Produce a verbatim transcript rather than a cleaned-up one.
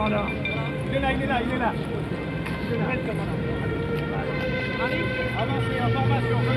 commandant. Il est là, il est là, il est là. Il est là. Avancez, en formation.